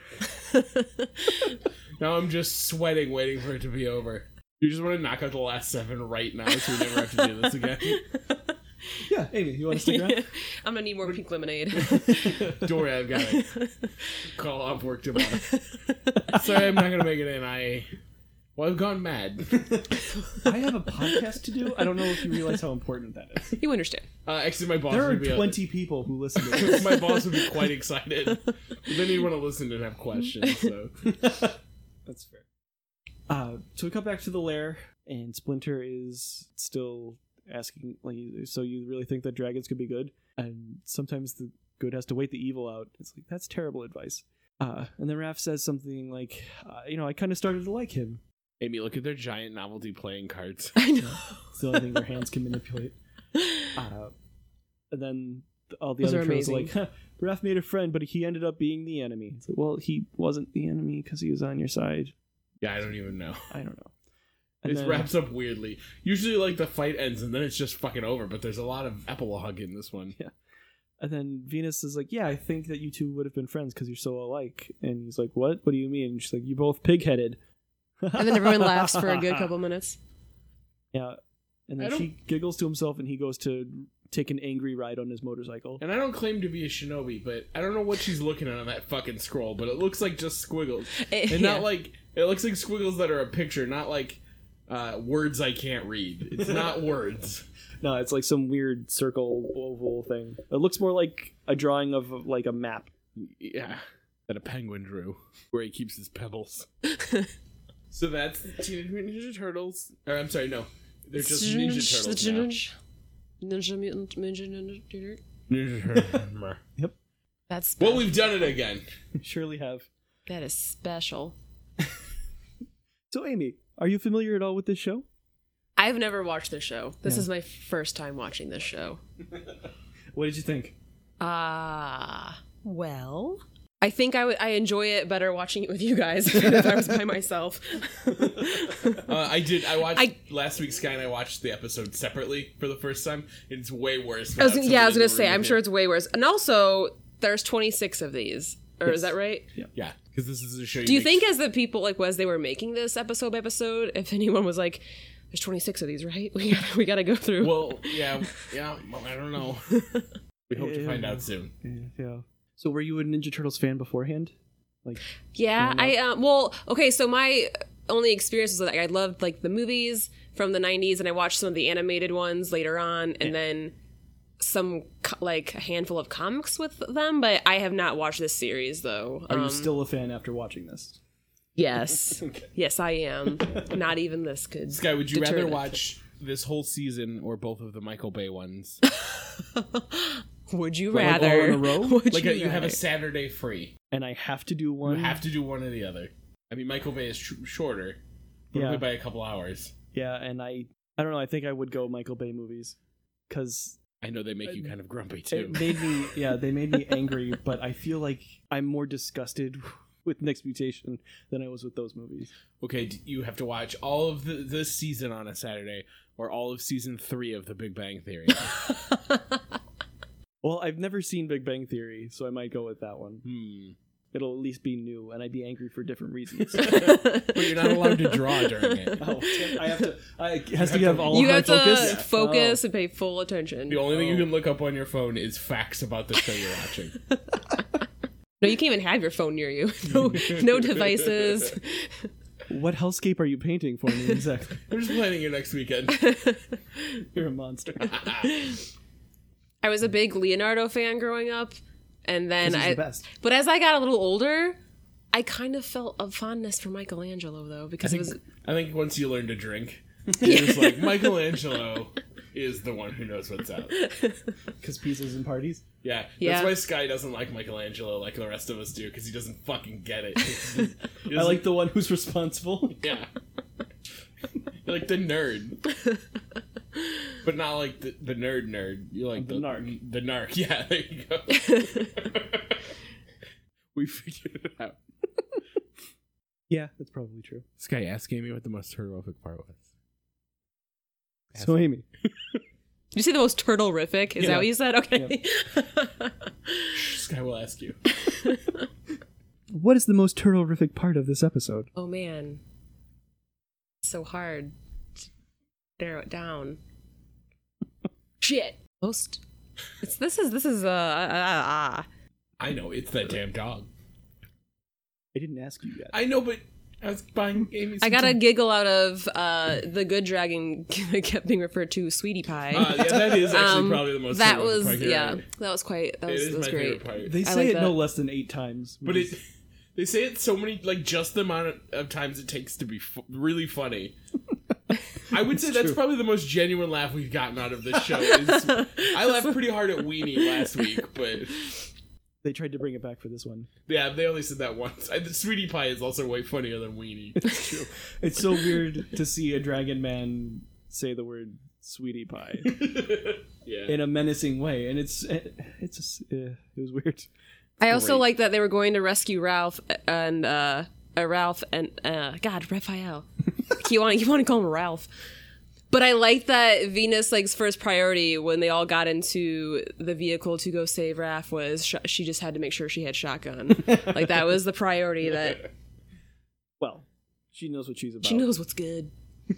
Now I'm just sweating, waiting for it to be over. You just want to knock out the last 7 right now so we never have to do this again? Yeah, Amy, you want to stick around? I'm gonna need more pink lemonade. Don't worry, I've got it. Call off work tomorrow. Sorry, I'm not going to make it in. Well, I've gone mad. I have a podcast to do. I don't know if you realize how important that is. You understand. Actually, my boss There are would be 20 people who listen to this. my boss would be quite excited. But then he'd want to listen and have questions. So That's fair. So we come back to the lair, and Splinter is still asking, like, so you really think that dragons could be good? And sometimes the good has to wait the evil out. It's like, that's terrible advice. And then Raph says something like, I kind of started to like him. Amy, look at their giant novelty playing cards. I know. It's the only thing their hands can manipulate. And then all the Those other are trolls are amazing. like, Raph made a friend, but he ended up being the enemy. It's like, well, he wasn't the enemy because he was on your side. Yeah, I don't even know. I don't know. And It then- wraps up weirdly. Usually, like, the fight ends and then it's just fucking over, but there's a lot of epilogue in this one. Yeah. And then Venus is like, yeah, I think that you two would have been friends because you're so alike. And he's like, what? What do you mean? And she's like, you both pig-headed. And then everyone laughs for a good couple minutes. Yeah. And I then don't- she giggles to himself and he goes to take an angry ride on his motorcycle. And I don't claim to be a shinobi, but I don't know what she's looking at on that fucking scroll, but it looks like just squiggles. And not like, it looks like squiggles that are a picture, not like words I can't read. It's not words. No, it's like some weird circle oval thing. It looks more like a drawing of like a map. Yeah, that a penguin drew, where he keeps his pebbles. So that's Teenage Mutant Ninja Turtles. Or, I'm sorry, no. They're just Ninja Turtles now. Ninja Mutant Ninja Turtle. Ninja Turtles. Yep. That's Well, special. we've done it again. Surely have. That is special. So, Amy, are you familiar at all with this show? I've never watched this show. This Yeah. is my first time watching this show. What did you think? Well, I think I enjoy it better watching it with you guys than if I was by myself. I watched last week. Sky and I watched the episode separately for the first time. It's way worse. without I was somebody gonna to say, read I'm sure it's way worse. And also, there's 26 of these. Or Yes. is that right? Yeah, because this is a show. Do you think as the people, like, as they were making this episode by episode, if anyone was like, there's 26 of these, right? We gotta go through. Well, yeah. Well, I don't know. We hope to find out soon. Yeah. So, were you a Ninja Turtles fan beforehand? Like, Yeah, okay, so my only experience was that I loved like the movies from the 90s, and I watched some of the animated ones later on, and then some like a handful of comics with them, but I have not watched this series though. are you still a fan after watching this? Yes. Yes, I am. Not even this could Sky, would you deter rather that. watch this whole season or both of the Michael Bay ones? Would you Like, all rather? in a row? Would Like you have rather? a Saturday free. And I have to do You one. have to do one or the other. I mean, Michael Bay is shorter, but Yeah. only by a couple hours. Yeah, and I don't know. I think I would go Michael Bay movies because I know they make you kind of grumpy too. it made me. Yeah, they made me angry. But I feel like I'm more disgusted with Next Mutation than I was with those movies. Okay, you have to watch all of this season on a Saturday, or all of season 3 of The Big Bang Theory. Well, I've never seen Big Bang Theory, so I might go with that one. It'll at least be new, and I'd be angry for different reasons. But you're not allowed to draw during it. Oh, I have to. It has to have all You high have to focus. focus and pay full attention. The only thing you can look up on your phone is facts about the show you're watching. No, you can't even have your phone near you. No devices. What hellscape are you painting for me exactly? I'm just planning your next weekend. You're a monster. I was a big Leonardo fan growing up, and then 'Cause he's the best. But as I got a little older, I kind of felt a fondness for Michelangelo though, because it was I think once you learn to drink, you're just like, Michelangelo is the one who knows what's up. Because pizzas and parties. Yeah, Yeah. that's why Sky doesn't like Michelangelo like the rest of us do, because he doesn't fucking get it. He I like the one who's responsible. Yeah. You're like the nerd. But not like the nerd. You're like The narc. The narc, yeah, there you go. We figured it out. Yeah, that's probably true. This guy asked Amy what the most horrific part was. So, Amy. Did you say the most turtle-rific? Is Yeah. that what you said? Okay. This guy will ask you. What is the most turtle-rific part of this episode? Oh, man. So hard to narrow it down. Shit. Most... This is I know, it's that damn dog. I didn't ask you yet. I know, but I was buying Amy some I got a time. giggle out of the good dragon kept being referred to Sweetie Pie. Yeah, that is actually probably the most that horrific was part here. yeah, that was quite that It was, is that was my great. favorite part. They I say like it no that. less than 8 times. But they say it so many, like, just the amount of times it takes to be really funny. I would say that's true. probably the most genuine laugh we've gotten out of this show. I laughed pretty hard at Weenie last week, but They tried to bring it back for this one. yeah, they only said that once. Sweetie Pie is also way funnier than Weenie. It's true. It's so weird to see a dragon man say the word "sweetie pie" Yeah. in a menacing way, and it was weird. I also Great. like that they were going to rescue Ralph and God, Raphael. you want to call him Ralph. But I like that Venus, like, first priority when they all got into the vehicle to go save Raph was she just had to make sure she had shotgun. Like, that was the priority that Well, she knows what she's about. she knows what's good.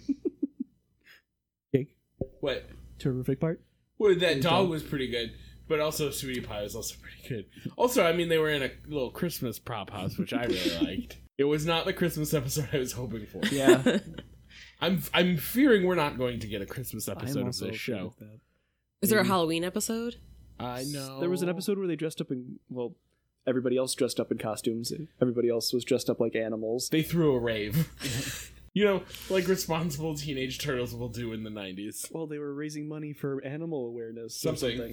Jake, What? terrific part. Well, that dog was pretty good, but also Sweetie Pie was also pretty good. Also, I mean, they were in a little Christmas prop house, which I really liked. It was not the Christmas episode I was hoping for. Yeah, I'm fearing we're not going to get a Christmas episode of also this show. okay with that. Is there a Halloween episode? I know. There was an episode where they dressed up in everybody else dressed up in costumes. Everybody else was dressed up like animals. They threw a rave. You know, like responsible teenage turtles will do in the 90s. Well, they were raising money for animal awareness. Or Something.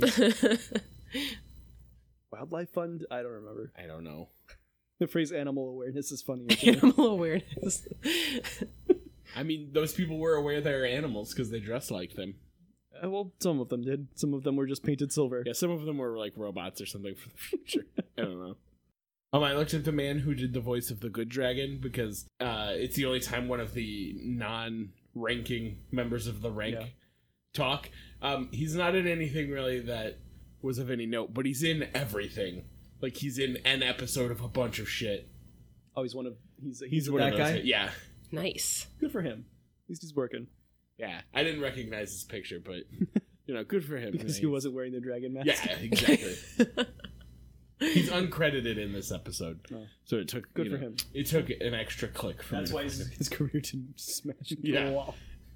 Wildlife fund? I don't remember. I don't know. The phrase "animal awareness" is funnier. to me. Animal awareness. I mean, those people were aware they were animals because they dressed like them. Well, some of them did. Some of them were just painted silver. Yeah, some of them were like robots or something for the future. I don't know. I looked at the man who did the voice of the good dragon because it's the only time one of the non-ranking members of the rank talk. He's not in anything really that was of any note, but he's in everything. Like, he's in an episode of a bunch of shit. Oh, he's one of he's One that of those. guy. Yeah. Nice. Good for him. At least he's working Yeah. I didn't recognize his picture, but, you know, good for him. because he wasn't wearing the dragon mask. Yeah, exactly. He's uncredited in this episode, Oh. so it took Good for him. It took an extra click from That's me. why his career didn't smash into Yeah. a wall.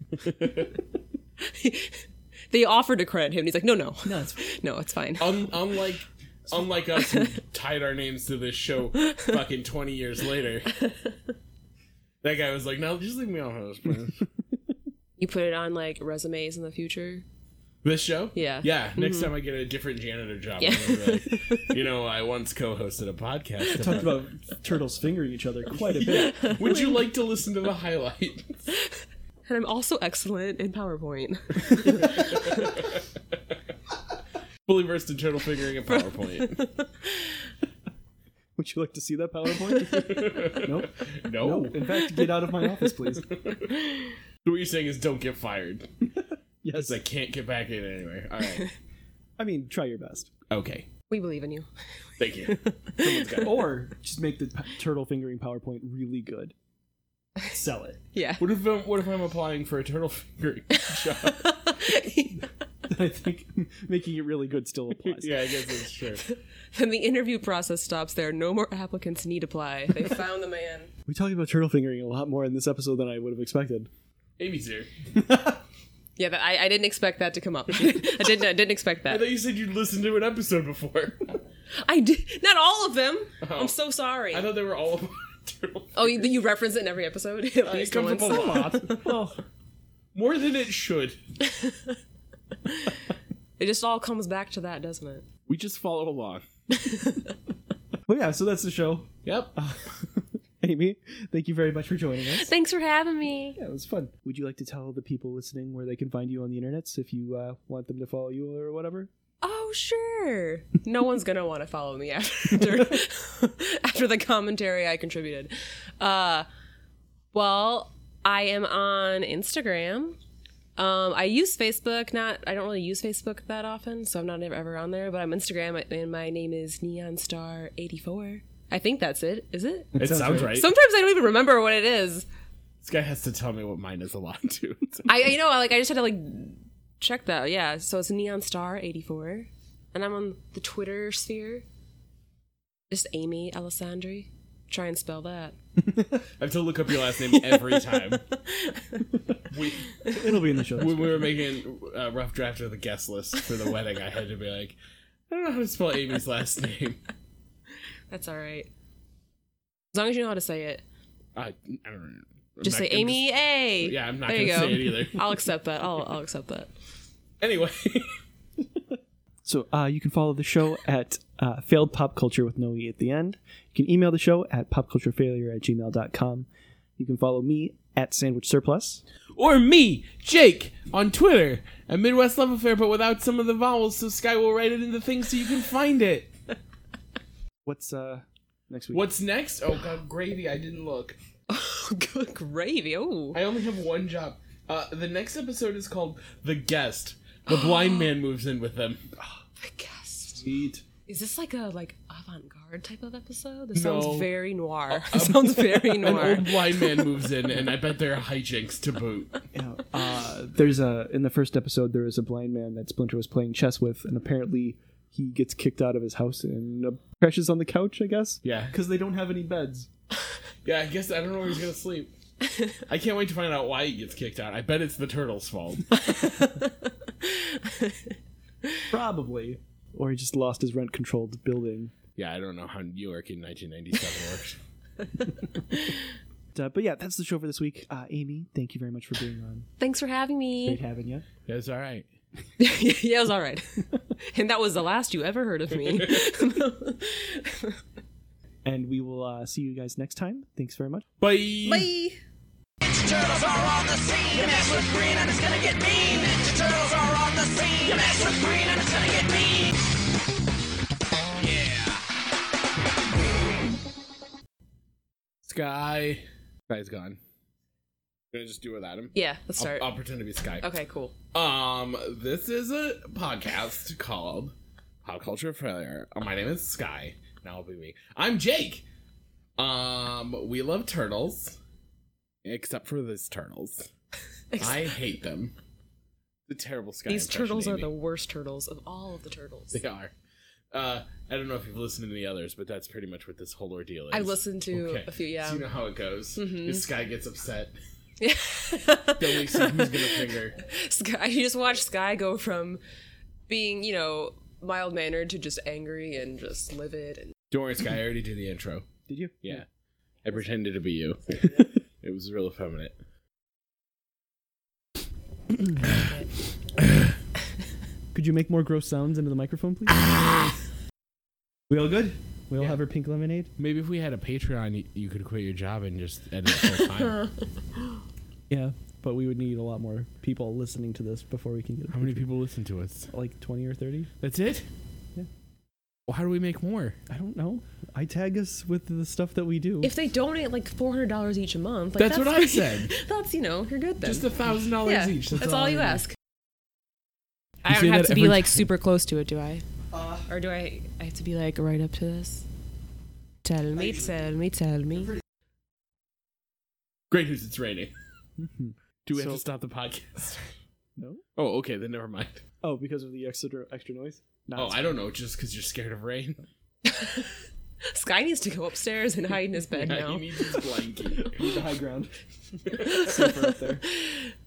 They offered to credit him. He's like, no, No, it's fine. no, it's fine. Unlike us who tied our names to this show fucking 20 years later, that guy was like, "No, just leave me off of this, please." You put it on like resumes in the future. This show? Yeah. Yeah. Next time I get a different janitor job, Yeah. I'm gonna be like, you know, I once co-hosted a podcast. Talked about turtles fingering each other quite a bit. Would you like to listen to the highlights? And I'm also excellent in PowerPoint. Fully versed in turtle fingering and PowerPoint. Would you like to see that PowerPoint? Nope. No. Nope. In fact, get out of my office, please. So what you're saying is don't get fired. Yes. Because I can't get back in anyway. All right. I mean, try your best. Okay. We believe in you. Thank you. Someone's got it. Or just make the turtle fingering PowerPoint really good. Sell it. Yeah. What if I'm applying for a turtle fingering job? I think making it really good still applies. Yeah, I guess that's true. Then the interview process stops there. No more applicants need apply. They found the man. We talked about turtle fingering a lot more in this episode than I would have expected. Amy's here. Yeah, but I didn't expect that to come up. I didn't expect I that. thought you said you'd listened to an episode before. I did not all of them. Oh. I'm so sorry. I thought they were all about turtle. Oh, you reference it in every episode? At It least comes up once. a lot. Well, more than it should. It just all comes back to that, doesn't it? We just follow along. Well, yeah, so that's the show. Yep. Amy, thank you very much for joining us. Thanks for having me. Yeah, it was fun. Would you like to tell the people listening where they can find you on the internets if you want them to follow you or whatever? Oh, sure. No one's gonna want to follow me after after the commentary I contributed. Well, I am on Instagram. I use Facebook. I don't really use Facebook that often, so I'm not ever on there. But I'm Instagram, and my name is NeonStar84. I think that's it. Is it? It sounds right. Sometimes I don't even remember what it is. This guy has to tell me what mine is a lot too. I just had to check that. Yeah, so it's NeonStar84, and I'm on the Twitter sphere. Just Amy Alessandri. Try and spell that. I have to look up your last name every time. It'll be in the show. When we were making a rough draft of the guest list for the wedding, I had to be like, I don't know how to spell Amy's last name. That's all right. As long as you know how to say it. I don't know. Just say Amy A. Yeah, I'm not there going to say it either. I'll accept that. I'll accept that. Anyway. So you can follow the show at Failed Pop Culture with no E at the end. You can email the show at popculturefailure@gmail.com. You can follow me at Sandwich Surplus. Or me, Jake, on Twitter at Midwest Love Affair, but without some of the vowels, so Sky will write it in the thing so you can find it. What's next week? What's next? Oh, God, gravy. I didn't look. Good gravy. Oh. I only have one job. The next episode is called The Guest. The blind man moves in with them. The Guest. Sweet. Is this like a avant-garde type of episode? This sounds very noir. It sounds very noir. An old blind man moves in, and I bet there are hijinks to boot. There's in the first episode there was a blind man that Splinter was playing chess with, and apparently he gets kicked out of his house and crashes on the couch, I guess. Yeah. Because they don't have any beds. Yeah, I guess I don't know where he's gonna sleep. I can't wait to find out why he gets kicked out. I bet it's the turtle's fault. Probably. Or he just lost his rent-controlled building. Yeah, I don't know how New York in 1997 works. But yeah, that's the show for this week. Amy, thank you very much for being on. Thanks for having me. Great having you. Yeah, it's all right. Yeah, it was all right. And that was the last you ever heard of me. And we will see you guys next time. Thanks very much. Bye. Bye. Ninja Turtles are on the scene. You mess with green and it's gonna get mean. Ninja Turtles are on the scene. You mess with green and it's gonna get mean. Yeah. Sky's gone. Gonna just do without him. Yeah, let's start. I'll pretend to be Sky. Okay, cool. This is a podcast called Pop Culture Failure. My name is Sky. Now it'll be me. I'm Jake. We love turtles. Except for these turtles. I hate them. The terrible Sky. These turtles are Amy. the worst turtles of all of the turtles. They are. I don't know if you've listened to the others, but that's pretty much what this whole ordeal is. I've listened to a few, yeah. So you know how it goes. Mm-hmm. If Sky gets upset, Yeah. then we see who's gonna finger. Sky, you just watch Sky go from being, mild-mannered to just angry and just livid. And Don't worry, Sky, I already did the intro. Did you? Yeah. I pretended to be you. It was real effeminate. Could you make more gross sounds into the microphone, please? We all good? We all have our pink lemonade? Maybe if we had a Patreon, you could quit your job and just edit full time. Yeah, but we would need a lot more people listening to this before we can get How many people listen to us? Like 20 or 30? That's it? Yeah. Well, how do we make more? I don't know. I tag us with the stuff that we do. if they donate like $400 each a month, That's what I said. That's, you're good then. Just $1,000 yeah, each. That's all you I need. ask. You I say don't have that to be every like time. super close to it, do I? Or do I have to be like right up to this? Tell me. Great news, it's raining. Mhm. Do we have So- to stop the podcast? No? Oh, okay, then never mind. Oh, because of the extra noise? Oh, I don't know, just because you're scared of rain. Sky needs to go upstairs and hide in his bed Yeah, now. he needs his blanket. The high ground. Safer up there.